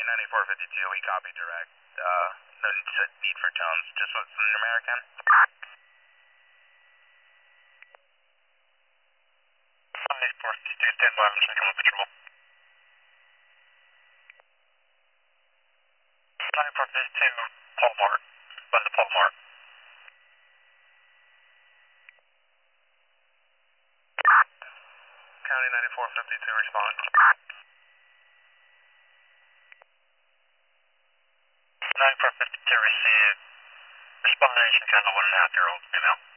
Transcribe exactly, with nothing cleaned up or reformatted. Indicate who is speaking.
Speaker 1: ninety-four fifty-two, we copy direct. Uh, no need for tones, just what's an American. ninety-four fifty-two, stand by, I'm checking with patrol. ninety-four fifty-two, Paul Mart, by the Paul Mart. County ninety-four fifty-two, respond. ninety-four fifty-two, received. Responding, kind of one and a half year old female.